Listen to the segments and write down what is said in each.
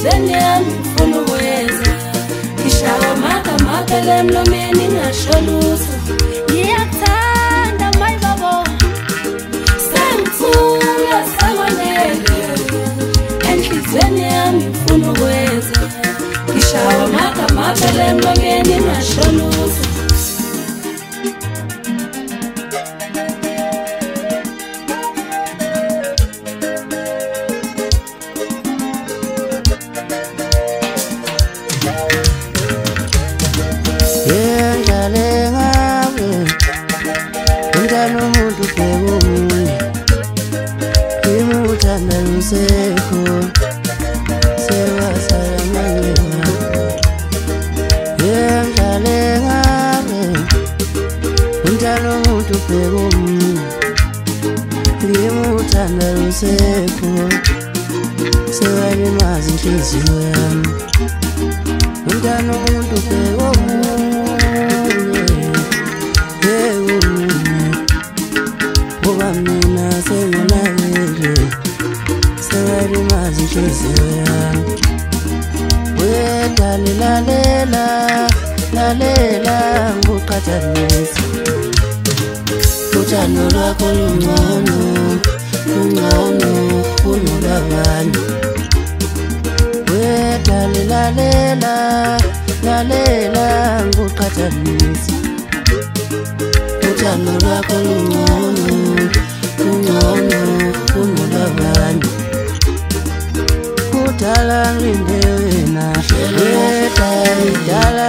enhlizweni yami ngifuna ukwenza ngishawa amagama emlomeni ngasho lutho ngiyakuthanda mayibabo sengithula sekwanele enhlizweni yami ngifuna ukwenza ngishawa amagama emlomeni ngasho lutho Seko sewa salamanywa yengale ngabe untalo umuntu ubheka ngimuthanda Seko sewalimaza inhliziyo yami untalo umuntu ubheka ngoba mina sengonakele sewalimaza inhliziyo yami wedale lalela nguqhathanisa uthando lwakho lungcono kunolwabanye wedale lalela nguqhathanisa uthando lwakho lungcono kunolwabanye Dala ngindewena dala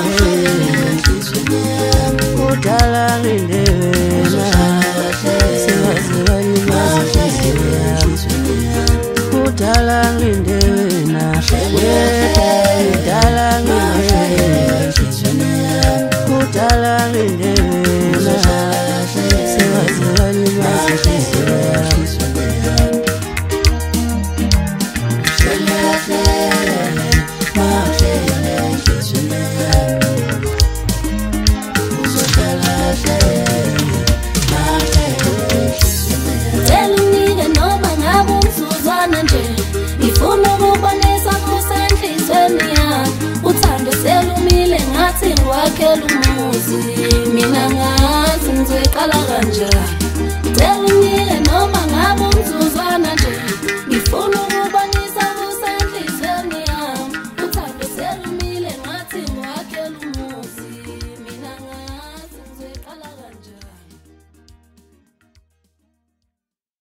ngindewena sewazibani mazisiyami udala ngindewena dala ngindewena sewazibani mazisiyami Wakhela umuzi mina ngathi ngizoqala kanjani